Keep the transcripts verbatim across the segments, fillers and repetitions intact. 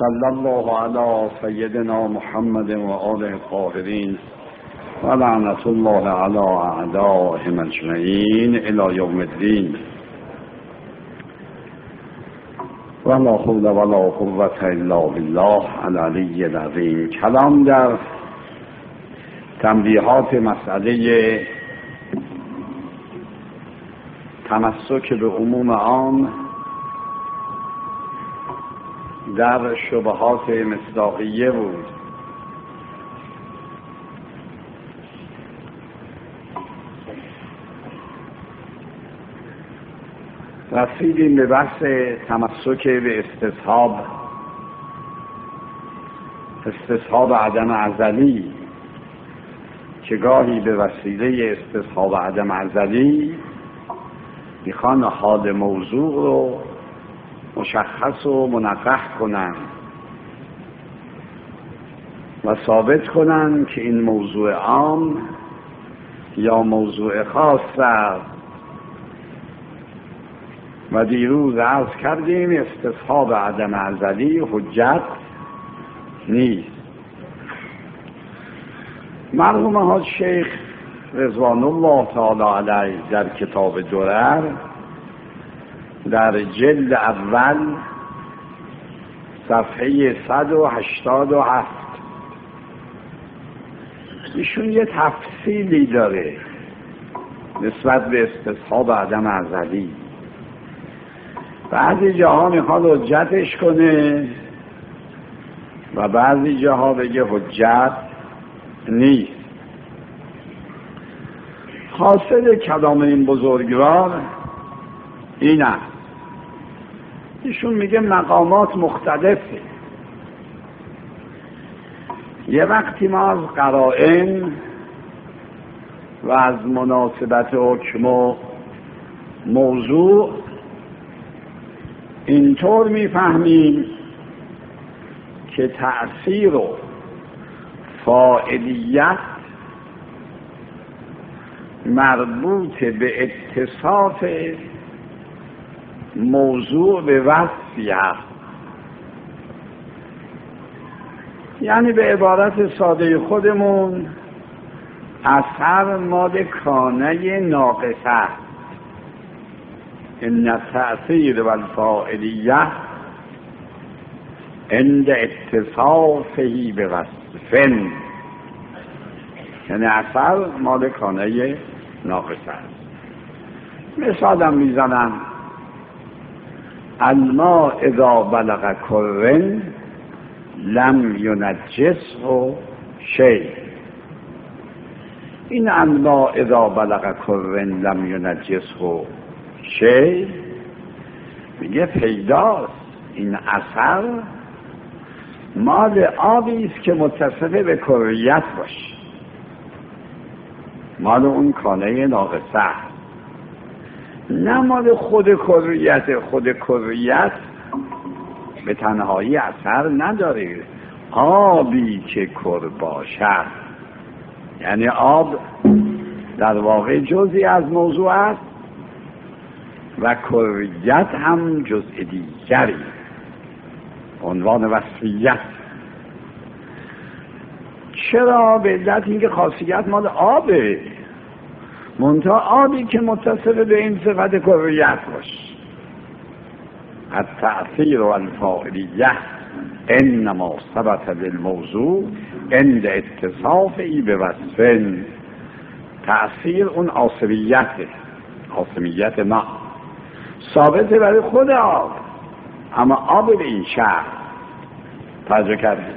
صلی الله علی سیدنا محمد و آله الطاهرین و لعنت الله علی اعدائهم اجمعین الی یوم الدین. ولا حول ولا قوة الا بالله العلی العظیم. کلام در تنبیهات مسئله تمسک به عموم عام در شبهات مصداقیه بود. رسیدیم به بحث تمسک به استصحاب استصحاب عدم ازلی که گاهی به وسیله استصحاب عدم ازلی میخوان حال موضوع رو مشخص و منقح کنن و ثابت کنن که این موضوع عام یا موضوع خاص است. و دیروز عرض کردیم استصحاب عدم ازلی حجت نیست. مرحوم حاج شیخ رضوان الله تعالی علیه در کتاب درر در جلد اول صفحه صد و هشتاد و هفت ایشون یه تفصیلی داره نسبت به استصحاب عدم ازلی. بعضی جاها میخواد حجتش کنه و بعضی جاها بگه حجت نیست. حاصل کلام این بزرگوار این است. ایشون میگه مقامات مختلفه. یه وقتی ما از قرائن و از مناسبت حکم و موضوع اینطور میفهمیم که تأثیر و فاعلیت مربوط به اتصاف موضوع به وصفی هست. یعنی به عبارت ساده خودمون اثر مال کانه ناقصه است. ان التأثیر و الفاعلیه عند اتصافه به وصف، یعنی اثر مال کانه ناقصه است. مثالم میزنم الماء اذا بلغ کرن لم ینجسه شیء. این الماء اذا بلغ کرن لم ینجسه شیء میگه پیداست این اثر مال آبی است که متصل به کریت باشه، مال اون کانه ناقصه، نه مال خود کریت. خود کریت به تنهایی اثر نداره. آبی که کر باشد، یعنی آب در واقع جزئی از موضوع است و کریت هم جزء دیگری، عنوان وصفیت. چرا؟ به علت اینکه خاصیت مال آبه، منتها آبی که متصل به این صفت کریت باشه. التأثیر و الفاعلیه انما ثبت للموضوع عند اتصافه به وصف. تأثیر اون عاصمیته، عاصمیت ما ثابته برای خود آب، اما آب به این شهر توجه کردید.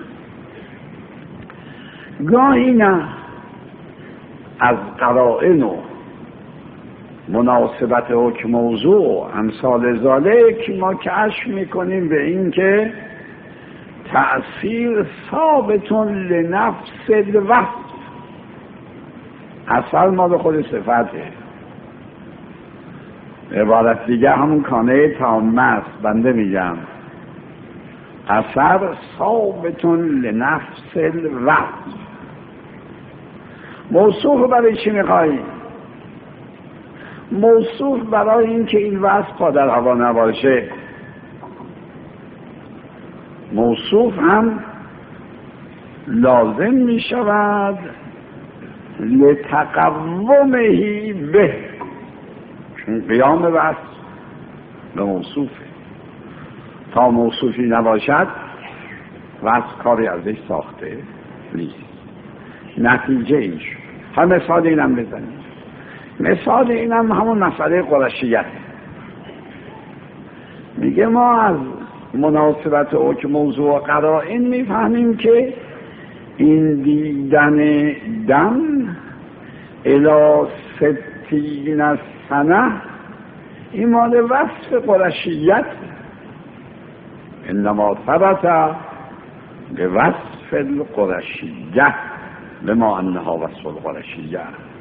گاهی نه از قرائن و مناسبت حکم موضوع امثال ذالک ما کشف میکنیم به این که تأثیر ثابتون لنفس الوصف، اصل ما به خود صفته. عبارت دیگه همون کانه تامه است. بنده میگم اثر ثابتون لنفس الوصف. موصوف برای چی میخوایی؟ موصوف برای این که این وصف قادر هوا نباشه. موصوف هم لازم می شود لتقومهی به، چون قیام وصف به موصوفه. تا موصوفی نباشد وصف کاری ازش ساخته نیست. نتیجه این شد. ها مثال اینم بزنیم. مثال اینم همون مسئله قرشیت. میگه ما از مناسبت حکم موضوع و قرائن میفهمیم که این دیدن دم الی ستین سنه این مال وصف قرشیت، انما ثبت به وصف القرشیه بما انها وصف القرشیه.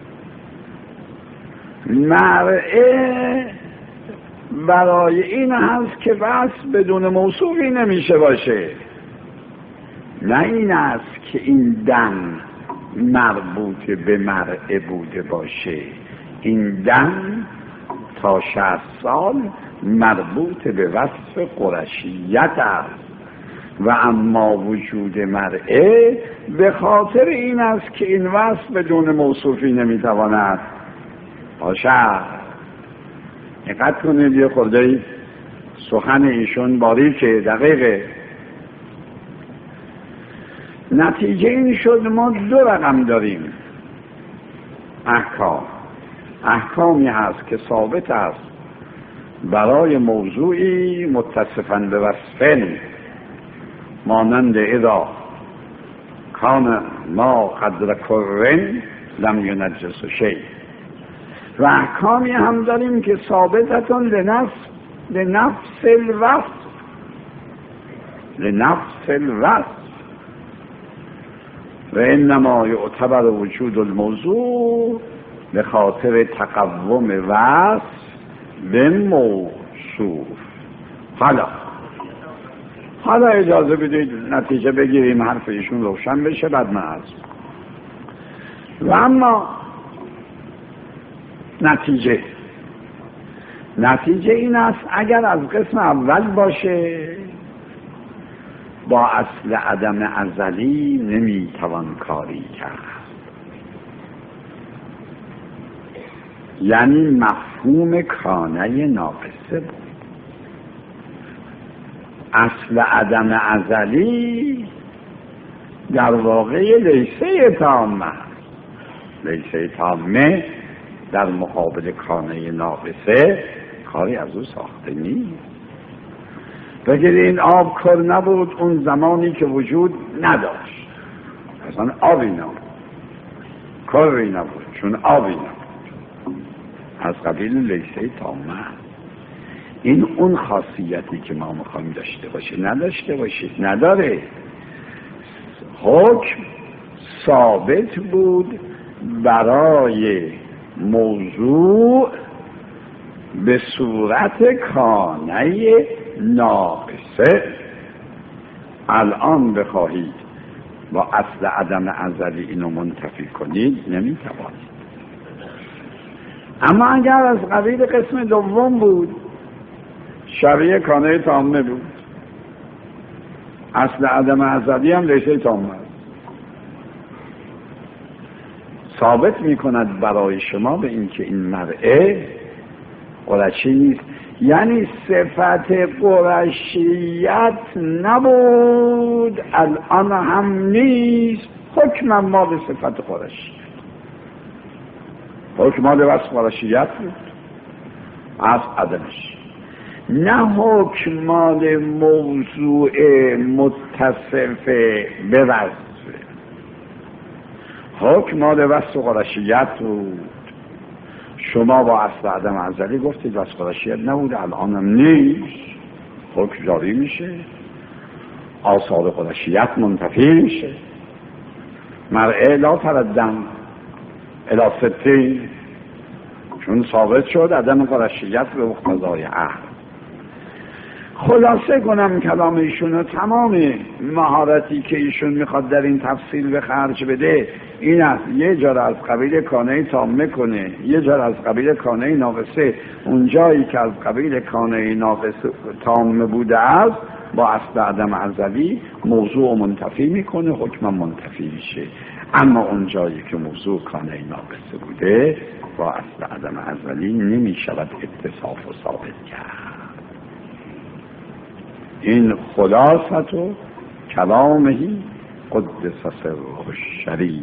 مرعه برای این هست که وصف بدون موصوفی نمیشه باشه، نه این است که این دم مربوط به مرعه بوده باشه. این دم تا شصت سال مربوط به وصف قرشیت است و اما وجود مرعه به خاطر این است که این وصف بدون موصوفی نمیتواند باشد. دقت کنید یه خورده سخن ایشون باریکه دقیقه. نتیجه این شد ما دو رقم داریم احکام. احکامی هست که ثابت است برای موضوعی متصفاً به وصفن، مانند اذا کان ما قدر کرن لم ینجس شیء. و احکامی هم داریم که ثابتتون لنفس لنفس الوصف لنفس الوصف و انما یعتبر وجود الموضوع به خاطر تقوم وصف به موصوف. حالا حالا اجازه بدید نتیجه بگیریم، حرف ایشون روشن بشه بعد من عرض. و اما نتیجه نتیجه این است اگر از قسم اول باشه با اصل عدم ازلی نمیتوان کاری کرد، یعنی مفهوم کانه ناقصه بود. اصل عدم ازلی در واقع لیسه تامه، لیسه تامه در مقابل کانه ناقصه کاری از او ساخته نیست. بگید این آب کر نبود اون زمانی که وجود نداشت، اصلا آبی نبود، کری نبود چون آبی نبود، از قبیل لیسه تامه. این اون خاصیتی که ما میخوایم داشته باشه نداشته باشه نداره. حکم ثابت بود برای موضوع به صورت کانه ناقصه. الان بخواهید با اصل عدم ازلی اینو منتفی کنید نمیتوانید. اما اگر از قبیل قسم دوم بود شبیه کانه تامه بود، اصل عدم ازلی هم لیسه تامه ثابت می کند برای شما به اینکه این مرعه قرشی نیست، یعنی صفت قرشیت نبود الان هم نیست، حکم ما به صفت قرشیت، حکم ما به وصف قرشیت بود از عدمش، نه حکم مال موضوع متصف به وصف. حکم مال وصف قرشیت بود. شما با اصل عدم ازلی گفتید وصف قرشیت نبود الان هم نیست، حکم جاری میشه، آثار قرشیت منتفی میشه. مرعه لا تردم الی ستین، چون ثابت شد عدم قرشیت به مقتضای عقل. خلاصه کنم کلام ایشونو، تمام مهارتی که ایشون میخواد در این تفصیل به خرج بده این است یه جا از قبیل کانه تامه کنه، یه جا از قبیل کانه ناقصه. اون جایی که از قبیل کانه ناقصه تامه بوده است با اصل عدم ازلی موضوع منتفی میکنه، حکم منتفی میشه. اما اون جایی که موضوع کانه ناقصه بوده با اصل عدم ازلی نمیشود اتصاف و ثابت کرد. این خلاصت و کلامهی قدس سره الشریف.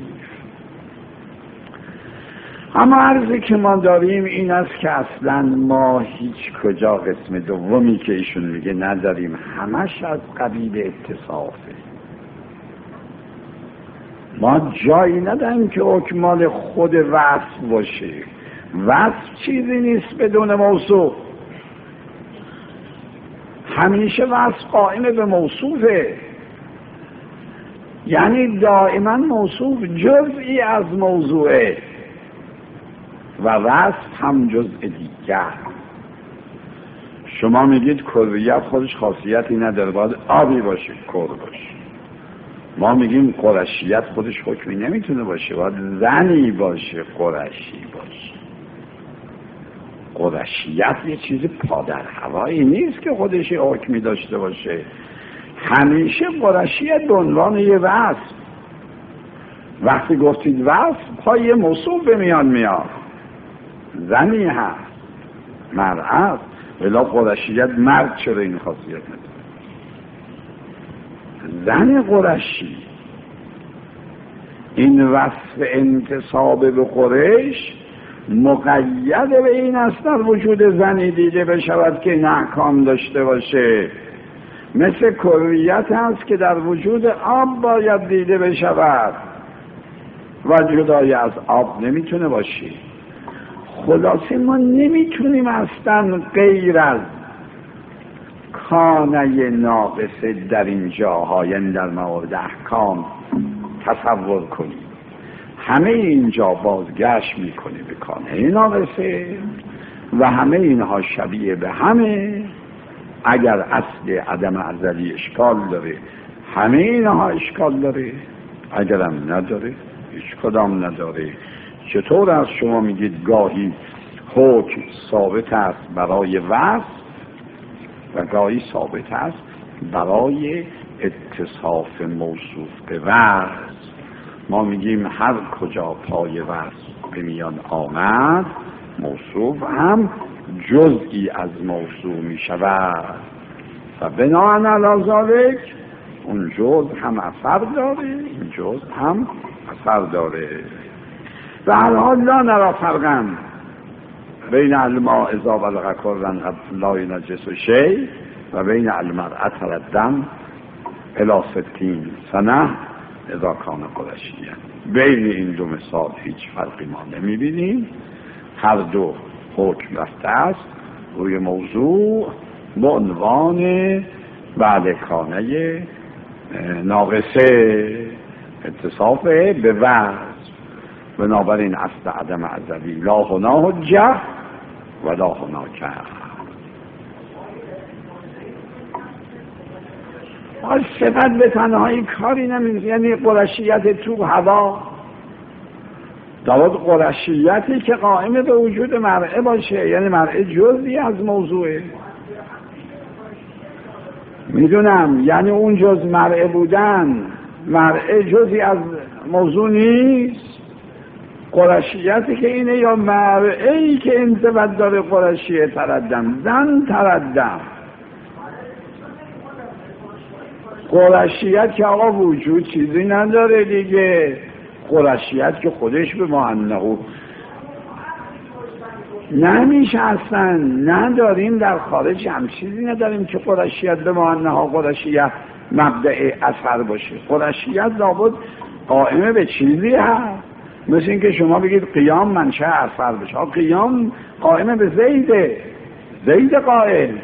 اما عرضی که ما داریم این است که اصلا ما هیچ کجا قسم دومی که ایشون میگه نداریم، همش از قبیل اتصافه. ما جایی نداریم که حکمال خود وصف باشه. وصف چیزی نیست بدون موصوف، همیشه وصف قائم به موصوفه، یعنی دائما موصوف جزئی از موضوعه و وصف هم جزء دیگر. شما میگید کریت خودش خاصیتی نداره، باید آبی باشه، کر باشه. ما میگیم قرشیت خودش حکمی نمیتونه باشه، باید زنی باشه، قرشی باشه. قرشیت یه چیز پادر هوایی نیست که خودش حکمی داشته باشه. همیشه قرشیت به عنوان یه وصف. وقتی گفتید وصف پای یه موصوف به میان میاد، زنی هست، مرد، ولی قرشیت مرد چرا این خاصیت نداره؟ زن قرشی. این وصف انتساب به قریش مقید به این است در وجود زنی دیده بشود که این احکام داشته باشه، مثل کریت هست که در وجود آب باید دیده بشود و جدای از آب نمیتونه باشه. خلاصه ما نمیتونیم اصلا غیر از کانه ناقصه در این جاها، یعنی در موارد احکام تصور کنیم. همه اینجا بازگشت میکنه به کانه ناقصه و همه اینها شبیه به همه. اگر اصل عدم ازلی اشکال داره همه اینها اشکال داره، اگرم نداره هیچ کدام نداره. چطور از شما میگید گاهی حکم ثابت است برای وصف و گاهی ثابت است برای اتصاف موصوف به وصف؟ ما میگیم هر کجا پای وصف به میان آمد موصوف هم جزئی از موضوع میشود و بناهن علی ذالک اون جزء هم اثر داره، این جزء هم اثر داره. و هر حال لا نرى فرقا بین الماء اذا بلغ کرا قد لا ینجس شیء و بین المرأة الدم الی ستین سنه اذا کان قرشیا. بین این دو مثال هیچ فرقی ما نمیبینیم، هر دو حکم رفته است روی موضوع به عنوان بعد کانه ناقصه اتصاف به وصف. بنابراین اصل عدم ازلی لا هنا حجه و لا هناک. صفت به تنهایی کاری نمیشه، یعنی قرشیت تو هوا دارد، قرشیتی که قائم به وجود مرعه باشه، یعنی مرعه جزئی از موضوعه. میدونم یعنی اون جز مرعه بودن، مرعه جزئی از موضوع نیست. قرشیتی که اینه یا مرعه‌ای که انضباط داره قرشیه تردم، زن تردم. قرشیت که آقا وجود چیزی نداره دیگه، قرشیت که خودش به معنی نمیشه، اصلا نداریم در خارج هم چیزی نداریم که قرشیت به معنی قرشیت مبدأ اثر باشه. قرشیت لابد قائمه به چیزی هست، مثل این که شما بگید قیام منشأ اثر بشه. قیام قائمه به زیده، زید قائم.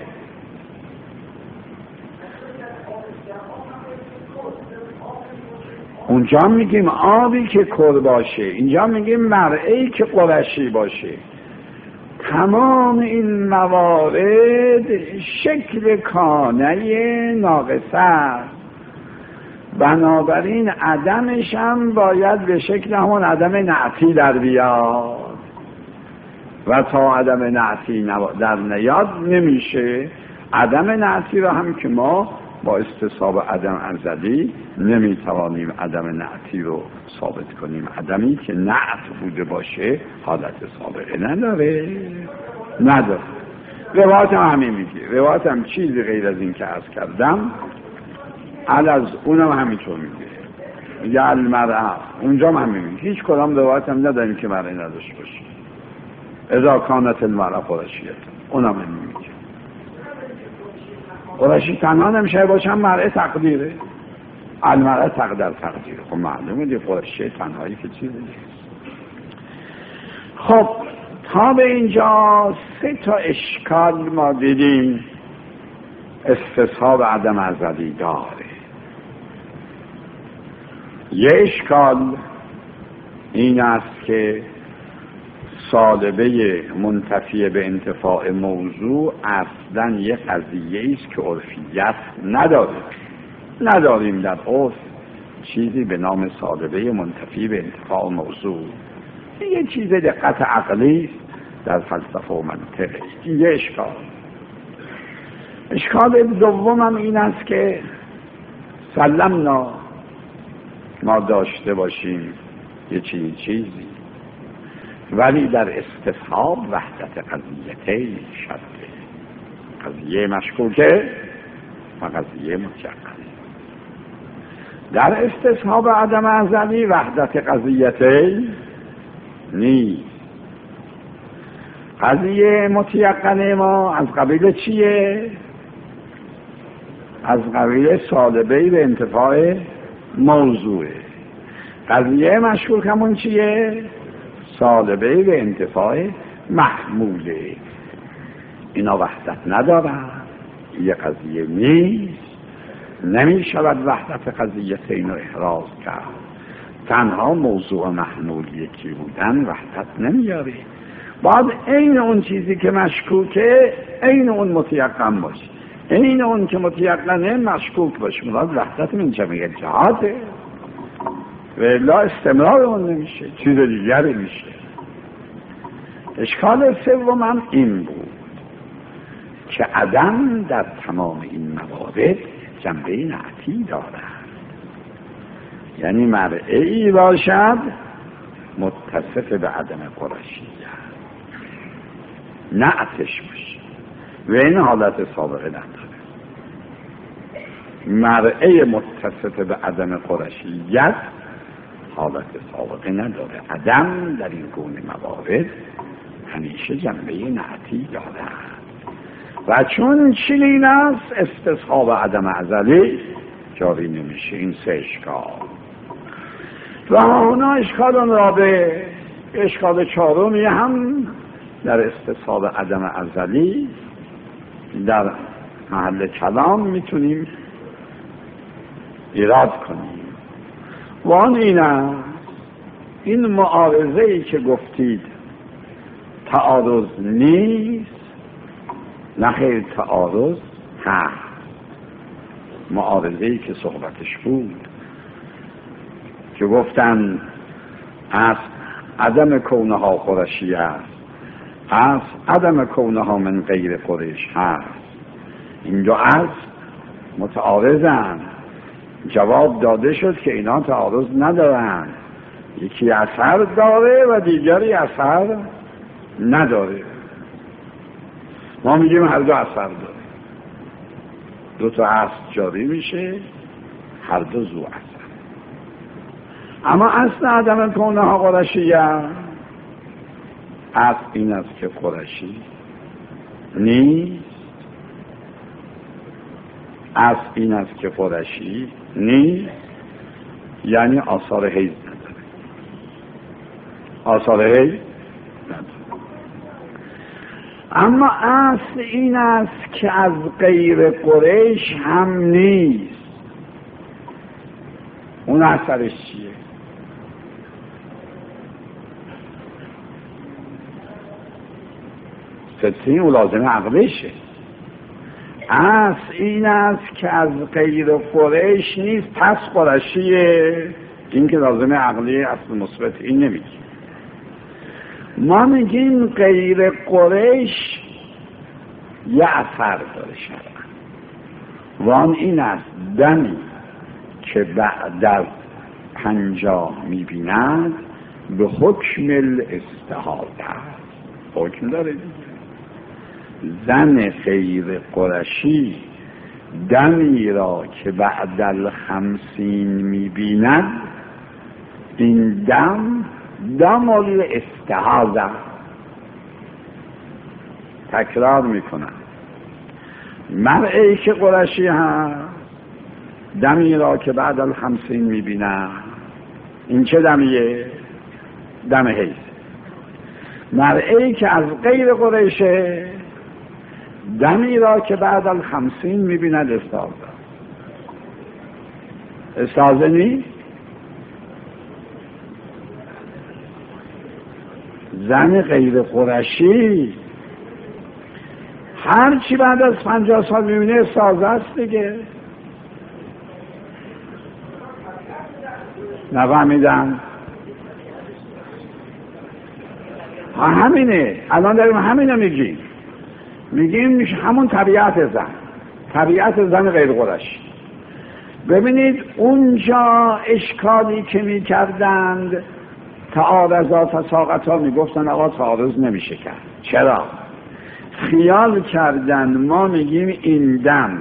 اونجا میگیم آبی که کر باشه، اینجا میگیم مرعه‌ای که قرشی باشه. تمام این موارد شکل کانه ناقصه است، بنابراین عدمش هم باید به شکل همون عدم نعتی در بیاد و تا عدم نعتی در نیاد نمیشه. عدم نعتی رو هم که ما با استصحاب عدم ازلی نمیتوانیم عدم نعتی رو ثابت کنیم. عدمی که نعت بوده باشه حالت سابقه نداره نداره روایت هم همین میگه. روایت هم چیزی غیر از این که عرض کردم علاوه از اونم همینطور میگه. میگه المرأة، اونجا هم همین میگه. هیچ کدام روایت هم نداریم که مرأة نداشته باشه. اذا کانت المرأة قرشیه، اونم همین میگه. قرشی تنها نمیشه باشه، هم مرأة تقدیره. المرأة تقدر تقدیره. خب معلومه دی قرشی تنهایی که چیزی نیست. خب تا به اینجا سه تا اشکال ما دیدیم استصحاب عدم ازلی داره. یه اشکال این است که سالبه منتفی به انتفاع موضوع اصلا یه قضیه است که عرفیت نداره. نداریم در عرف چیزی به نام سالبه منتفی به انتفاع موضوع. یه چیز دقت عقلی در فلسفه و منطق. این یه اشکال. اشکال دومم این است که سلمنا ما داشته باشیم یه چیزی چیزی ولی در استصحاب وحدت قضیتین شده. قضیه مشکوکه و قضیه متیقنه. در استصحاب عدم ازلی وحدت قضیتین نیست. قضیه متیقنه ما از قبیل چیه؟ از قبیل سالبه به انتفاع موضوعه. قضیه مشکوک همون چیه؟ سالبه به انتفاع محموله. اینا وحدت ندارن. یه قضیه نیست. نمی شود وحدت قضیتین رو احراز کرد. تنها موضوع و محمول یکی بودن وحدت نمیاره. باید این اون چیزی که مشکوکه این اون متیقن باشه. این اون که متیقنه مشکوک باشه. مراد وحدت من جمعی جهاته و الا استمرار اون نمیشه، چیز دیگری میشه. اشکال سومم این بود که عدم در تمام این موارد جنبه نعتی دارد. یعنی مرئی باشد متصف به عدم قرشیه، نعتش باشه و این حالت سابقه نداره. مرئی متصف به عدم قرشیت حالت سابقه نداره. عدم در این گونه موارد همیشه جنبه نعتی دارد و چون چنین است استصحاب عدم ازلی جاری نمیشه. این سه اشکال و اونا اشکال رابع. اشکال چهارمی هم در استصحاب عدم ازلی در محل کلام میتونیم ایراد کنیم و آن این است این معارضه ای که گفتید تعارض نیست، نه خیر تعارض هست. معارضه ای که صحبتش بود که گفتن از عدم کونها قرشی است، از عدم کونها من غیر قریش هست. این دو از متعارضن. جواب داده شد که اینا تعارض ندارن. یکی اثر داره و دیگری اثر نداره. ما میگیم هر دو اثر داره. دو تا اصل جاری میشه، هر دو زو اثر. اما اصل عدم کونها قرشیه اصل این است که قرشی نیست. اصل این است که قرشی نیست یعنی آثار حیض نداره. آثار حیض نداره. اما اصل این است که از غیر قریش هم نیست. اون اثرش چیه؟ ستین او لازمه عقلشه. اصل این است که از غیر قریش نیست پس قرشیه. این که لازمه عقلی اصل مثبت این نمیگه. ما میگیم غیر قریش یه اثر داره شرعا. وان این است دمی که بعد از پنجاه میبیند به حکم الاستحاضه حکم داره دیگه. زن غیر قرشی دمی را که بعد الخمسین میبیند این دم دم الاستحاضه. تکرار میکنم، مرئی که قرشی هست دمی را که بعد الخمسین میبیند این چه دمیه؟ دم حیض. مرئی که از غیر قریشه دمی را که بعد الخمسین میبیند استحاضه. استحاضه نی؟ زن غیر قرشی هر چی بعد از پنجاه سال میبینه استحاضه است دیگه. نفهمیدن؟ همینه، الان داریم همینه میگیم میگیم همون طبیعت زن، طبیعت زن غیر قرشی. ببینید اونجا اشکالی که میکردند تعارضا تساقطا میگفتن آقا تعارض نمیشه کرد. چرا؟ خیال کردن ما میگیم این دم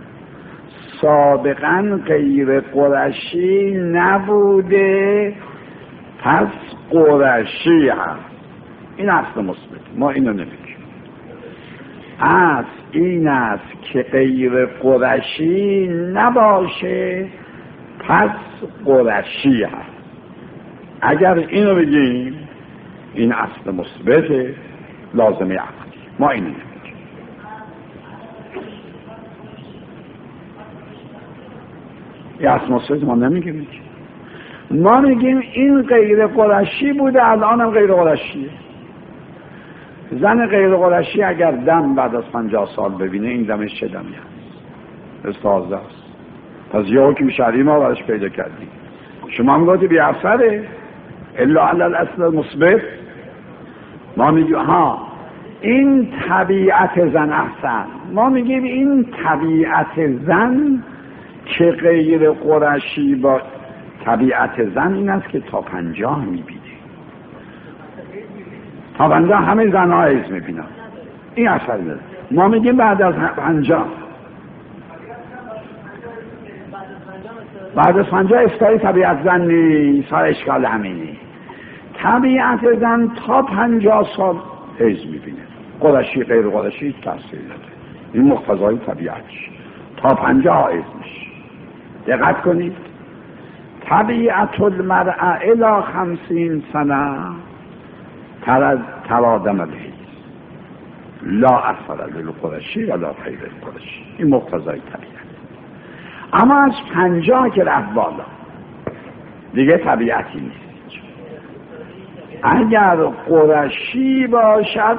سابقا غیر قرشی نبوده پس قرشی هست. این اصل مثبت، ما اینو نمیگیم. اصل این است که غیر قرشی نباشه پس قرشی هست. اگر اینو بگیم این اصل مثبت لازمه عقلی، ما اینو نمیگیم. این اصل مثبت ما نمیگیم، ما میگیم این غیر قرشی بوده الانم غیر قرشیه. زن غیر قرشی اگر دم بعد از پنجاه سال ببینه این دمش چه دمی هست؟ استحاضه است. پس یه حکم شرعی ما برش پیدا کردیم. شما هم گفتی بی اثره الا علی الاصل مثبت. ما میگیم ها این طبیعت زن احسن، ما میگیم این طبیعت زن که غیر قرشی با طبیعت زن این است که تا پنجاه میبینه. تا پنجاه همه زنها حیض میبینن، این اثر داره. ما میگیم بعد از پنجاه بعد از پنجاه افتاری طبیعت زن نیست. ها اشکال همینی، طبیعت زن تا پنجاه سال حیض میبینه. قرشی غیر قرشی هیچ تأثیری نداره. این مقتضای طبیعتش تا پنجاه حیض میشه. دقت کنید طبیعت المرأة الی خمسین سنه ترادم الحیض لا اثر للقرشی ولا غیر القرشی. این مقتضای طبیعت. اما از پنجاه که رفت بالا دیگه طبیعتی نیست. اگر قرشی باشد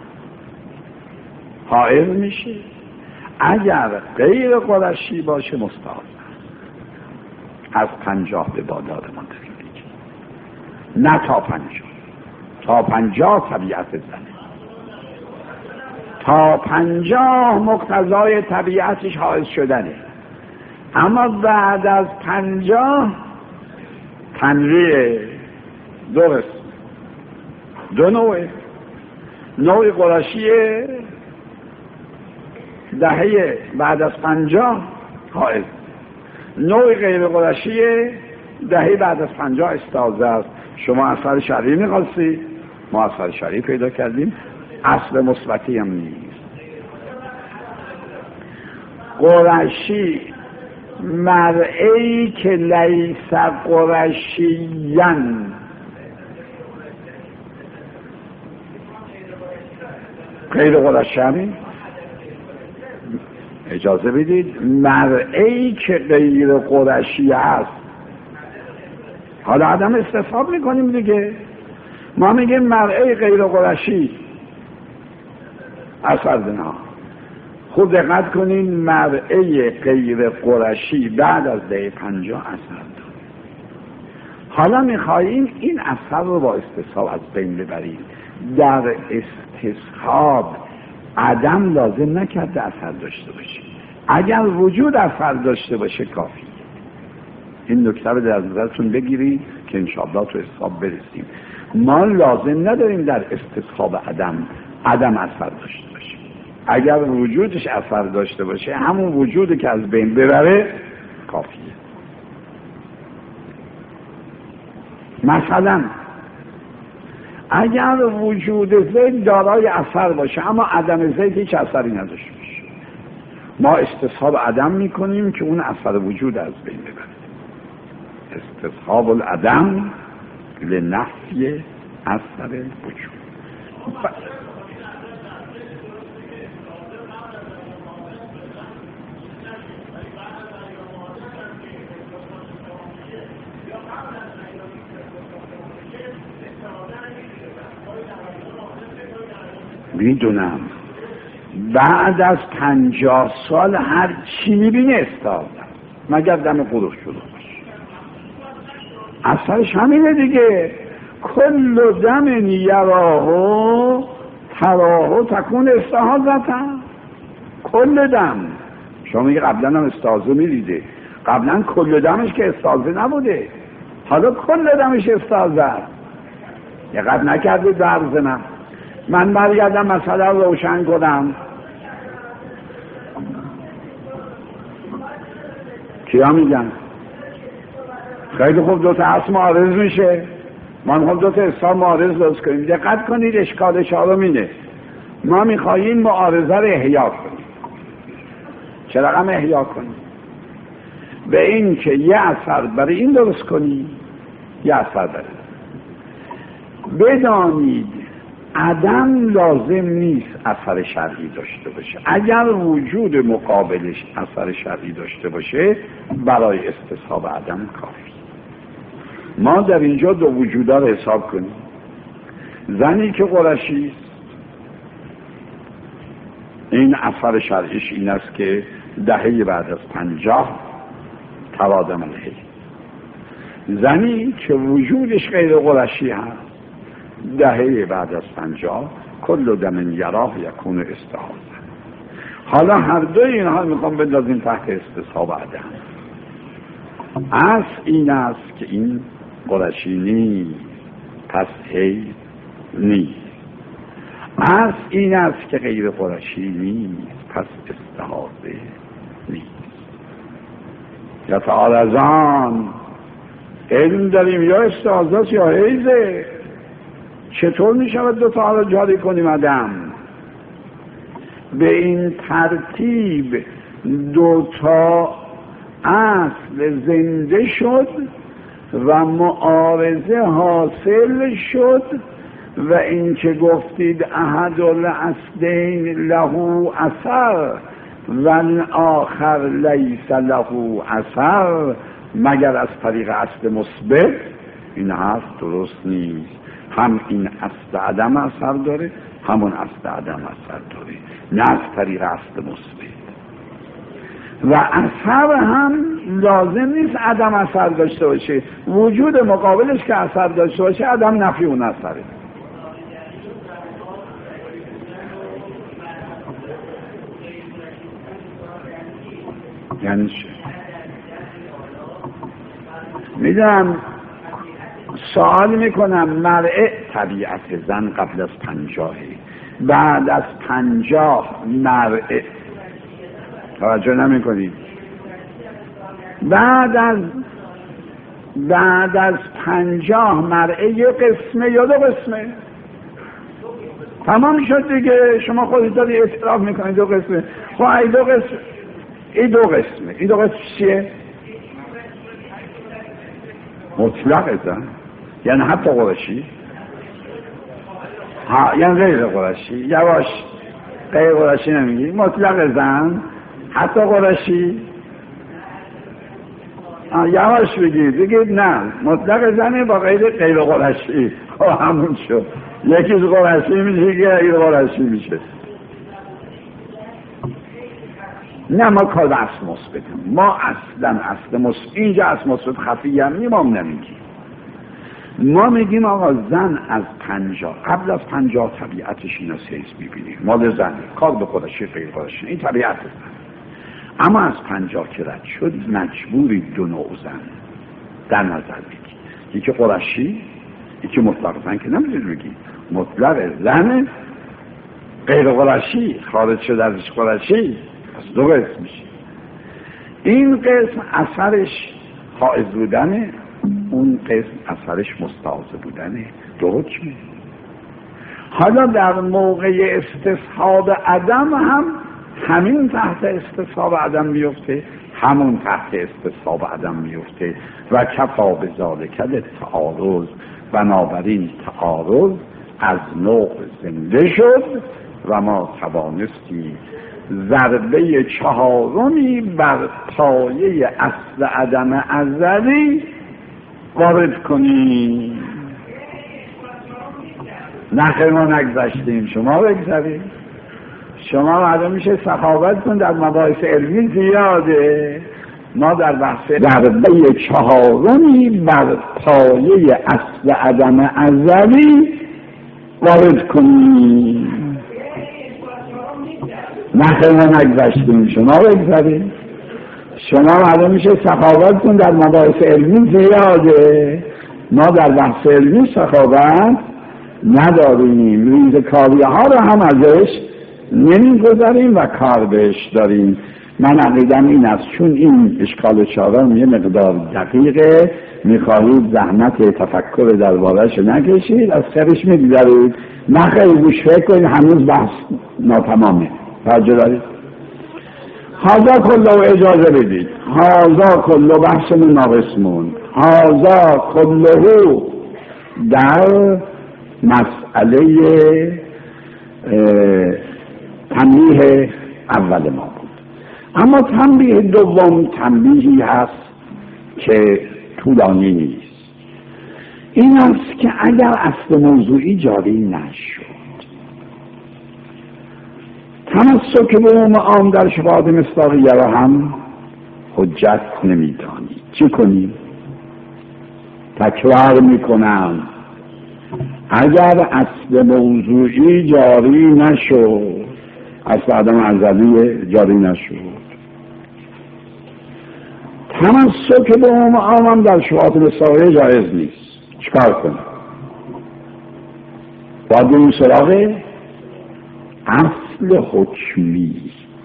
حائض میشه، اگر غیر قرشی باشه مستحاض. از پنجاه به بالا رو ما داریم بگیم، نه تا پنجاه. تا پنجاه طبیعت زنه، تا پنجاه مقتضای طبیعتش حائض شدنه. اما بعد از پنجاه تنویع درست دو نوعه. نوع قرشیه دهه بعد از پنجاه حائض، نوع غیر قرشیه دهه بعد از پنجاه استحاضه است. شما اثر شرعی می‌خواستی، ما اثر شرعی پیدا کردیم، اصل مثبتی هم نیست. قرشی مرئی که لیس قرشیان غیر قرشی همین اجازه بدید، مرئی که غیر قرشی هست. حالا آدم استفاده میکنیم دیگه، ما میگیم مرئی غیر قرشی اثر دنا. خوب دقت کنین، مرئی غیر قرشی بعد از دهه پنجاه اثر داد. حالا میخواییم این اثر رو با استصحاب از بین ببریم. در استصحاب عدم لازم نکرده اثر داشته باشه. اگر وجود اثر داشته باشه کافی. این نکته رو در نظرتون بگیرید که انشاءالله تو حساب برسیم. ما لازم نداریم در استصحاب عدم عدم اثر داشته باشه. اگر وجودش اثر داشته باشه همون وجودی که از بین ببره کافیه. مثلا اگر وجود زید دارای اثر باشه اما عدم زید هیچ اثری نداشته باشه، ما استصحاب عدم میکنیم که اون اثر وجود از بین ببره. استصحاب العدم لنفی اثر وجود. میدونم بعد از پنجاه سال هر چی میبینه استعاده مگر دم قروح شروع باشه. اثرش همینه دیگه. کل دم یراه تراه تکون استعاذتا. کل دم شما میگه قبلا هم استعاذه میریده، قبلا کل دمش که استعاذه نبوده، حالا کل دمش استعاذه. یقدر نکردید برز من من برگردم مسئله رو روشن کنم. کیا میگن؟ خیلی خوب دو تا اصل معارض میشه، ما خب دو تا اصل معارض درست کنیم. دقت کنید اشکالش ها رو مینه. ما میخواییم معارضه رو احیا کنیم. چه رقم احیا کنیم؟ به این که یه اثر برای این درست کنیم یه اثر برای بدانید عدم لازم نیست اثر شرعی داشته باشه. اگر وجود مقابلش اثر شرعی داشته باشه برای استصحاب عدم کافی. ما در اینجا دو وجودا رو حساب کنیم. زنی که قرشی است این اثر شرعیش این است که دهه بعد از پنجاه توادم الهی. زنی که وجودش غیر قرشی هست دهه بعد از پنجاه کل دم یراه یکون استعاذه. حالا هر دوی اینها میخوام بندازیم تحت استصحاب عدم. اصل این است که این قرشی نیست پس هی نیست. اصل این است که غیر قرشی نیست پس استعاذه نیست. یا تعارضان علم داریم یا استعاذه یا حیزه. چطور می شود دو تا رو جاری کنیم عدم؟ به این ترتیب دو تا اصل زنده شد و معارضه حاصل شد و این که گفتید احد الاصلین له اثر و آخر لیس له اثر مگر از طریق اصل مثبت، این حرف درست نیست. هم این اصل عدم اثر داره همون اصل عدم اثر داره، نه از طریق اصل مثبت. و اثر هم لازم نیست عدم اثر داشته باشه. وجود مقابلش که اثر داشته باشه عدم نفی اون اثره. یعنی چه؟ میدونم سوال میکنم مرء طبیعت زن قبل از پنجاهه، بعد از پنجاه مرء توجه نمی کنید. بعد از بعد از پنجاه مرء یه قسمه یا دو قسمه تمام شد دیگه. شما خودت داری اعتراف میکنید دو قسمه. خب ای دو قسمه ای دو قسمه ای دو قسمه چیه؟ مطلق زن یعنی حتی قرشی ها، یعنی غیر قرشی. یواش غیر قرشی نمیگی، مطلق زن حتی قرشی. یواش بگید بگید نه مطلق زنه با غیر غیر قرشی. خب همون شد، یکیش قرشی میشه که غیر قرشی میشه. نه ما کار به اصل مثبتیم. ما اصلا اصل مثبت اینجا اصل مثبت خفی هم نیمام نمیگیم. ما میگیم آقا زن از پنجاه قبل از پنجاه طبیعتش این است میبینیم مال زنه، کار به قرشی غیر قرشی، این طبیعت زن. اما از پنجاه که رد شد مجبوری دو نوع زن در نظر بگی، یکی قرشی، یکی مطلق زن که نمیدونی بگی مطلق زن غیر قرشی خارج شد ازش قرشی، از دو قسم میشه. این قسم اثرش حائز بودنه، اون قسم اثرش مستعاضه بودنه، دو حکمه. حالا در موقع استصحاب عدم هم همین تحت استصحاب عدم میفته، همون تحت استصحاب عدم میفته و کفا به ذالک تعارض، بنابراین تعارض از نوع زنده شد و ما توانستیم ضربه چهارمی بر پایه اصل عدم ازلی وارد کنیم. نخیر ما نگذشتیم، شما بگذارید. شما معلوم میشه سخاوتتون در مباحث علمی زیاده. ما در بحث ضربه چهارمی بر پایه اصل عدم ازلی وارد کنیم. نخیر ما نگذشتیم، شما بگذارید. شما معلوم میشه سخاوتتون در مباحث علمی زیاده. ما در بحث علمی سخاوت نداریم، ریزکاری ها رو هم ازش نمیگذاریم و کار بهش داریم. من عقیدم این است چون این اشکال چهارم یه مقدار دقیقه، میخواهید زحمت تفکر درباره‌اش نکشید، از سرش میگذارید. نخیر گوش فکر کنید، هنوز بحث ناتمامه. توجه دارید؟ هازا کلو اجازه بدید، هازا کلو بحث من ناقصمون، هازا کلو در مسئله تنبیه اول ما بود. اما تنبیه دوم تنبیهی هست که طولانی نیست. این است که اگر اصل موضوعی جاری نشد، تمسک به عموم عام در شواهد مصداقیه را هم حجت نمیدانید. چی کنیم؟ تکرار میکنم، اگر اصل موضوعی جاری نشد، اصل عدم ازلی جاری نشد، تمسک به عموم عام هم در شواهد مصداقیه جایز نیست. چیکار کنیم؟ باید بریم سراغ اصل حکمی.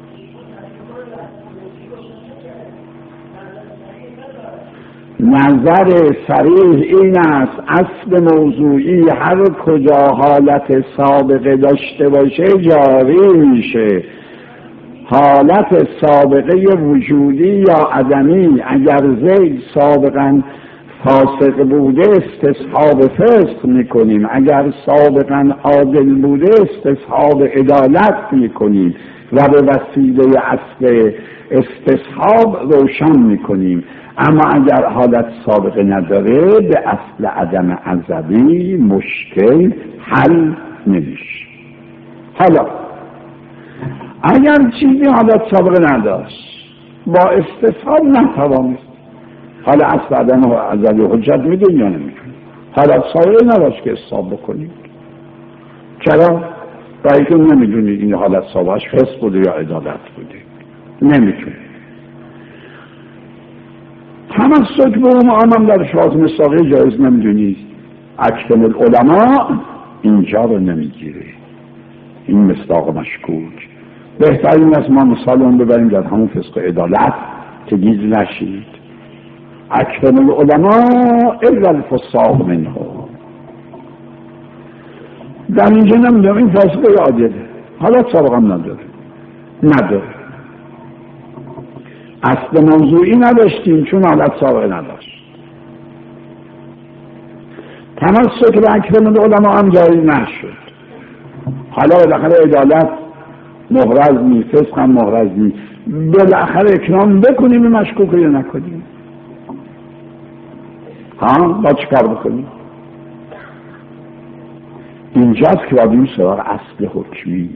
نظر صریح این است اصل موضوعی هر کجا حالت سابقه داشته باشه جاری میشه. حالت سابقه وجودی یا عدمی، اگر زید سابقا فاسق بوده استصحاب فسق میکنیم، اگر سابقا عادل بوده استصحاب عدالت میکنیم و به وسیله اصل استصحاب روشن میکنیم. اما اگر حالت سابقه نداره به اصل عدم ازلی مشکل حل نمیشه. حالا اگر چیزی حالت سابقه نداشت با استصحاب نتوانست، حالا اصل عدم ازلی حجت میدون یا نمیدون؟ حالت سابقه نداشت که استصحاب بکنید. چرا؟ برای که نمیدونید این حالت سابقهش فسق بوده یا عدالت بوده. نمیتونید. تمسک به عموم عام در شواهد مصداقیه جایز نمیدونید. اکثر العلماء اینجا رو نمیگیره، این مصداق مشکوک. بهترین است ما مثال اون ببریم در همون فسق و عدالت که گیج نشید. اکثر العلماء الا الفساق منه. در اینجا نمیدونم این فاسقه عادله، حالت سابقه هم نداره نداره اصل موضوعی نداشتیم چون حالت سابقه نداشت. تمسک به اکثر العلماء هم جاری نشد. حالا بالاخره عدالت محرز نیست، فسق هم محرز نیست، بالاخره اکرام بکنیم مشکوک یا نکنیم؟ ها با چی کار بکنیم؟ اینجاست که باید این سراغ اصل حکمی.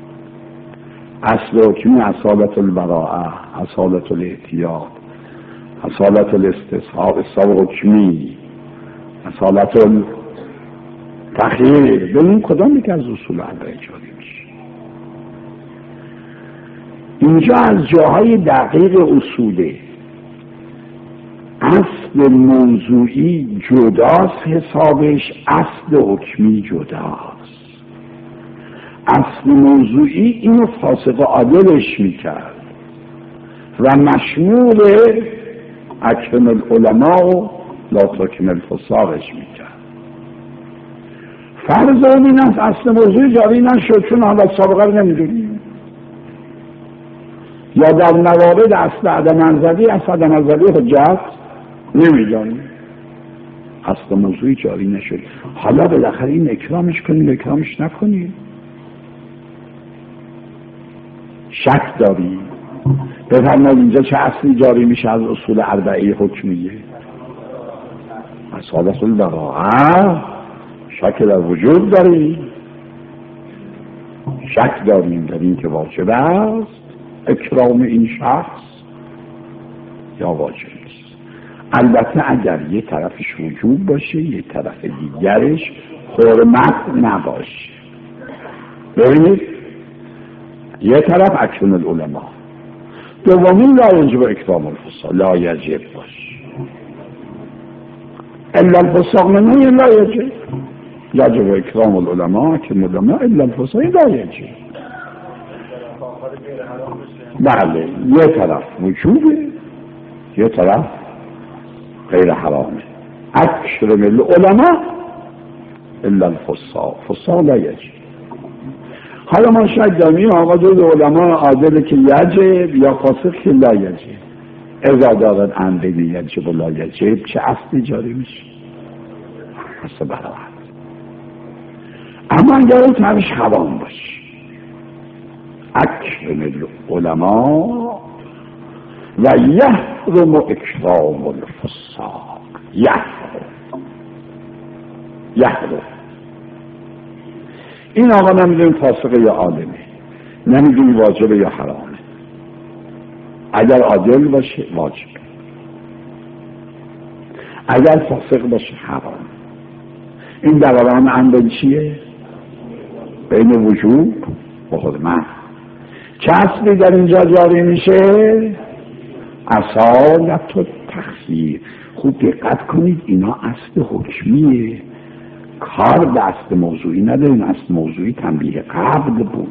اصل حکمی اصالت البراءه، اصالت الاحتیاط، اصالت الاستصحاب، اصال حکمی، اصالت التخییر. ببین کدام یک از اصول اربعه جاری میشه. اینجا از جاهای دقیق اصوله. اصل موضوعی جداست حسابش، اصل حکمی جداست. اصل موضوعی اینو فاسق عادلش میکرد و مشمول اکرم العلماء و لا تکرم الفساقش میکرد. فرض این است اصل موضوعی جاری نشد چون حالت سابقه رو نمیدونیم، یا در موارد اصل عدم انزلی اصل عدم انزلی حجت نمیدانیم، اصل موضوعی جاری نشد. حالا بالاخره این اکرامش کنیم اکرامش نکنیم؟ شک داریم. بفرمایید اینجا چه اصلی جاری میشه از اصول اربعه حکمیه؟ اصالت البراءه. شک در وجود داریم، شک داریم در این که واجب است اکرام این شخص یا واجب نیست. البته اگر یه طرفش وجوب باشه یه طرف دیگرش حرمت نباشه. ببینید یه طرف اکرام العلماء، دومین لا یجب اکرام الفساق، لا یجب باشه. الا الفساق منه لا یجب، یجب اکرام العلماء اکرام العلماء الا الفساق لا یجب. بله یه طرف وجوبه یه طرف غیر حرامه. اکرم العلماء الا الفساق، فساق لا یجب. حالا ما شک داریم آقا جز علماء عادل که یجب یا فاسق که لا یجب. اذا دارد اندین یجب و لا یجب چه اصلی جاری میشه؟ اصل براعت. اما اگر اون طرفش حرام باشه، اکرم العلماء و یحرم اکرام الفساق. یحرم یحرم این آقا نمیدونیم فاسقه یا عالمه، نمیدونیم واجبه یا حرامه. اگر عادل باشه واجبه، اگر فاسق باشه حرام. این دوران اندن چیه؟ بین وجوب و حرمت. چه اصلی در اینجا جاری میشه؟ اصالت و تخییر. خوب دقت کنید اینا اصل حکمیه، کار به اصل موضوعی نداریم. اصل موضوعی تنبیه قبل بود،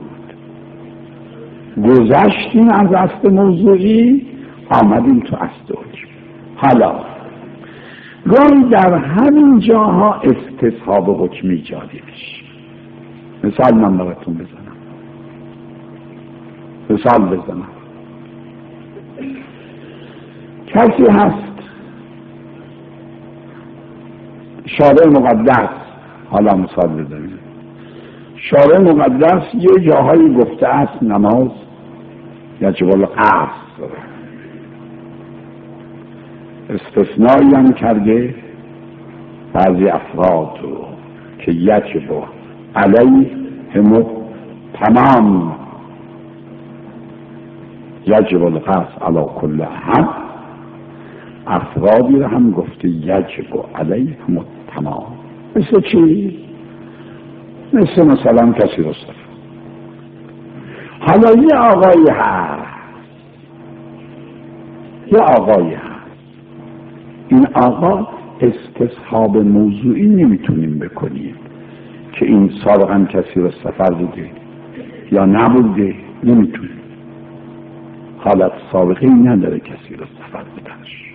گذشتیم از اصل موضوعی آمدیم تو اصل حکم. حالا گاهی در همین جاها استصحاب حکمی جاری میشه. مثال من براتون بزنم مثال بزنم کسی هست شارع مقدس، حالا مثال بزنیم شارع مقدس یه جاهایی گفته است نماز یجب القصر، استثنایی هم کرده بعضی افراد رو که یجب علیهم تمام، یجب القصر علی کل هم. افرادی رو هم گفته یجب علیهم تمام. مثل چی؟ مثل مثلا کسی رو صفر. حالا یه آقایی هست یه آقایی هست این آقا استصحاب موضوعی نمیتونیم بکنیم که این سابقا کسی رو سفر بوده یا نبوده، نمیتونیم. حالت سابقه نداره کسی رو سفر بودنش،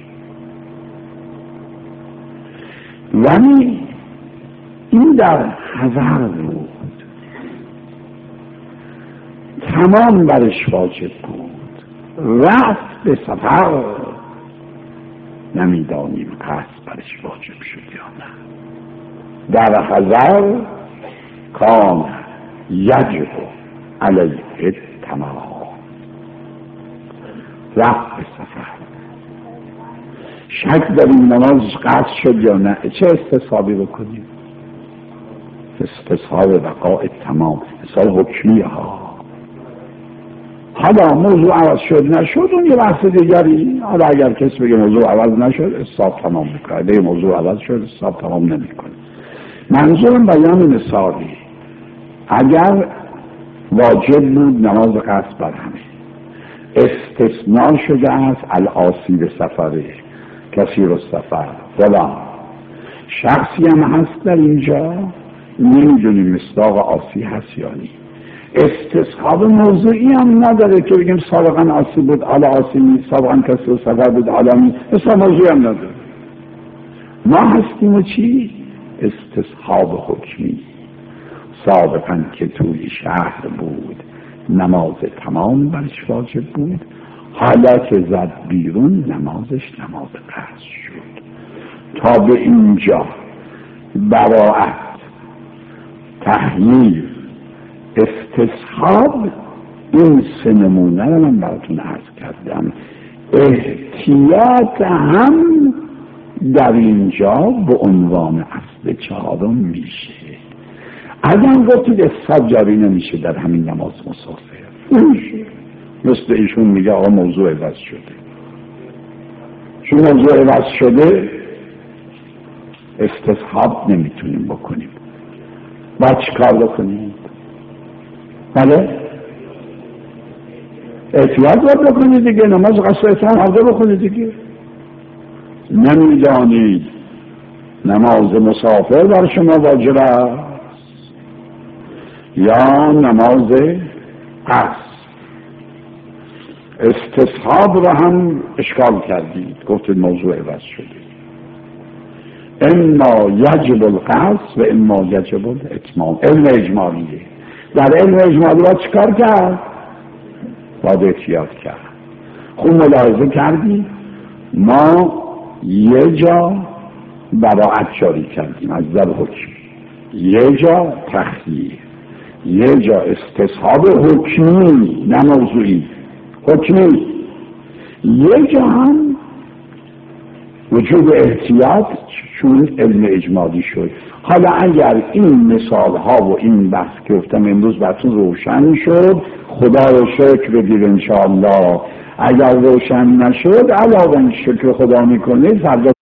ولی این در حضر بود، تمام برش واجب بود. رفت به سفر نمیدانیم قصد برش واجب شد یا نه. در حضر کان یجب علیه تمام، رفت به سفر. شک داریم نمازش قصد شد یا نه، چه استصحابی بکنیم؟ استصحاب بقاء تمام، مثال حکمی ها. حالا موضوع عوض شد نشد اون یه بحث دیگری. حالا اگر کسی بگه موضوع عوض نشد استصحاب تمام میکنه، اگه موضوع عوض شد استصحاب تمام نمیکنه. منظورم بیان مثالی. اگر واجب بود نماز قصد بر همه، استثناء شده است العاصی به سفره کثیر السفر فلان. شخصی هم هست در اینجا نمیدونیم مصداق عاصی هست یا نی. استصحاب موضوعی هم نداره که بگیم سابقا عاصی بود حالا عاصی نیست، سابقا کثیر السفر بود حالا نیست. اصلا موضوعی هم نداره. ما هستیم و چی؟ استصحاب حکمی. سابقا که توی شهر بود نماز تمام برش واجب بود، حالا که زد بیرون نمازش نماز قصر شد. تا به اینجا براءت، تحلیل، استصحاب، این سه نمونه رو من براتون عرض کردم. احتیاط هم در اینجا به عنوان اصل چهارم میشه. اگر گفتید اصحاب جاری نمیشه در همین نماز مسافر میشه، مثل ایشون میگه آقا موضوع عوض شده. چون موضوع عوض شده استصحاب نمیتونیم بکنیم. باید چی کار بکنیم؟ بله؟ احتیاط باید بکنید دیگه. نماز قصر اتحان حاضر بکنید دیگه. نمیدانید نماز مسافر بر شما واجب است یا نماز قصر. استصحاب را هم اشکال کردید، گفتید موضوع عوض شده. اما یجب القصر و اما یجب الاتمام. علم اجمالیه. در علم اجمالی باید چیکار کرد؟ باید احتیاط کرد. خوب ملاحظه کردید ما یه جا براءت جاری کردیم از در حکم، یه جا تخییر، یه جا استصحاب حکمی نه موضوعی، حکمی. یه جا هم وجود احتیاط چون علم اجمالی شد. حالا اگر این مثال ها و این بحث که گفتم امروز براتون روشن شد، خدا رو شکر بدید انشاءالله. اگر روشن نشد علاوه شکر خدا میکنید فردا